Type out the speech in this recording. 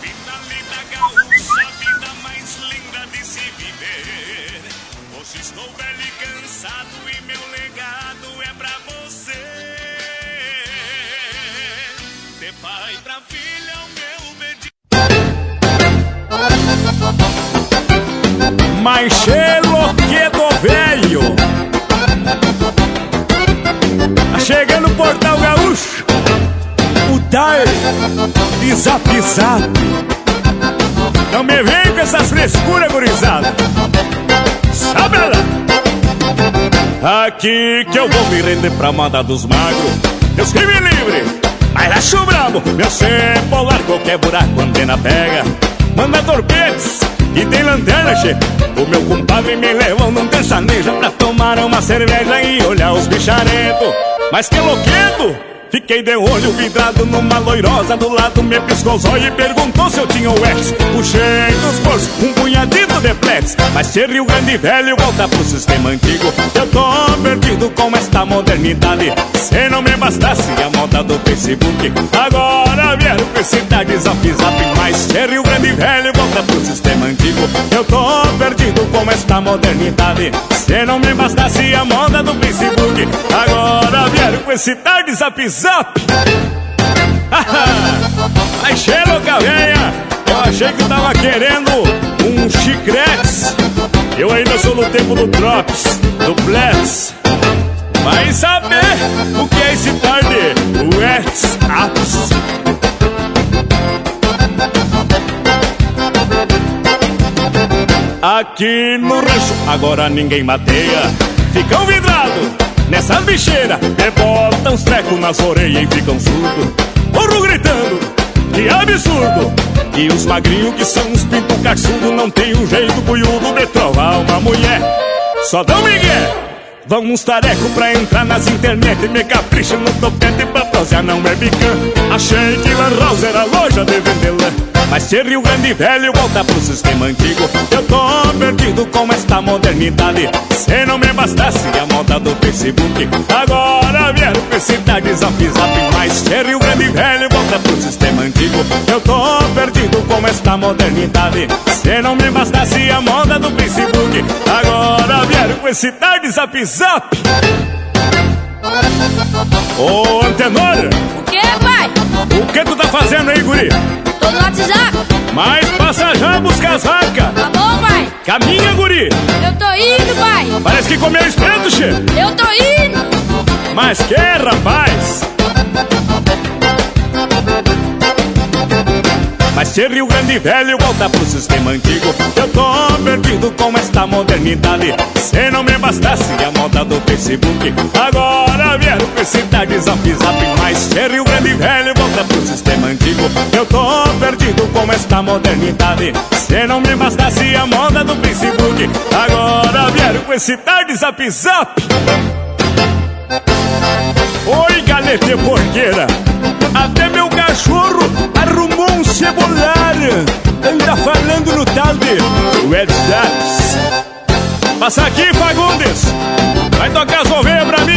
Finalidade gaúcha, a vida mais linda de se viver. Hoje estou velho e cansado e meu legado é pra você. De pai pra filha o meu obediente. Mais cheiro que do velho. Tá chegando o Portal Gaúcho, o tal de Zap Zap. Não me vem com essas frescuras, gurizada. Sabe ela? Aqui que eu vou me render pra moda dos magros. Deus que me livre, mas acho brabo. Meu cepolar, qualquer buraco, antena pega. Manda torpedos e tem lanterna, che. O meu compadre me levou num terçaneja pra tomar uma cerveja e olhar os bicharetos. Mas que louquedo! Fiquei de olho vidrado numa loirosa do lado, me piscou o zóio e perguntou se eu tinha o ex. Puxei dos bolsos um punhadito de plex, mas se Rio Grande Velho volta pro sistema antigo, eu tô perdido com esta modernidade. Se não me bastasse a moda do Facebook, agora vieram com esse tal de Zap Zap. Mas se Rio Grande Velho volta pro sistema antigo, eu tô perdido com esta modernidade. Se não me bastasse a moda do Facebook, agora vieram com esse tal de Zap Zap. Aí cheiro, caveia. Eu achei que tava querendo um chicretes. Eu ainda sou no tempo do Drops, do Blitz. Vai saber o que é esse tal de WhatsApp. Aqui no rancho agora ninguém mateia. Ficam vidrados nessas bicheiras, botam uns trecos nas orelhas e ficam surdos. Porro gritando, que absurdo. E os magrinhos que são uns pinto caçudo não tem um jeito buiudo de trovar uma mulher. Só dão migué, vão uns tareco pra entrar nas internet e me capricham no topete pra prosear não é bicã. Achei que Lan House era loja de vender lã, mas se Rio Grande Velho volta pro sistema antigo, eu tô perdido com esta modernidade. Se não me bastasse a moda do Facebook, agora vieram com esse tal de Zap Zap. Mas se Rio Grande Velho volta pro sistema antigo, eu tô perdido com esta modernidade. Se não me bastasse a moda do Facebook, agora vieram com esse tal de Zap Zap. Ô, Antenor! O que, pai? O que tu tá fazendo aí, guri? Tô no WhatsApp. Mas passa já buscar as vacas. Tá bom, pai? Caminha, guri. Eu tô indo, pai. Parece que comeu espeto, che. Eu tô indo. Mas que, rapaz? Mas se Rio Grande Velho volta pro sistema antigo, eu tô perdido com esta modernidade. Se não me bastasse a moda do Facebook, agora vieram com esse tal de Zap Zap. Mas se Rio Grande Velho volta pro sistema antigo, eu tô perdido com esta modernidade. Se não me bastasse a moda do Facebook, agora vieram com esse tal de Zap Zap. Oi, galete porqueira, até meu cachorro arrumou um cebolar. Anda falando no tal de WhatsApp. Passa aqui, Fagundes. Vai tocar as ovelhas pra mim.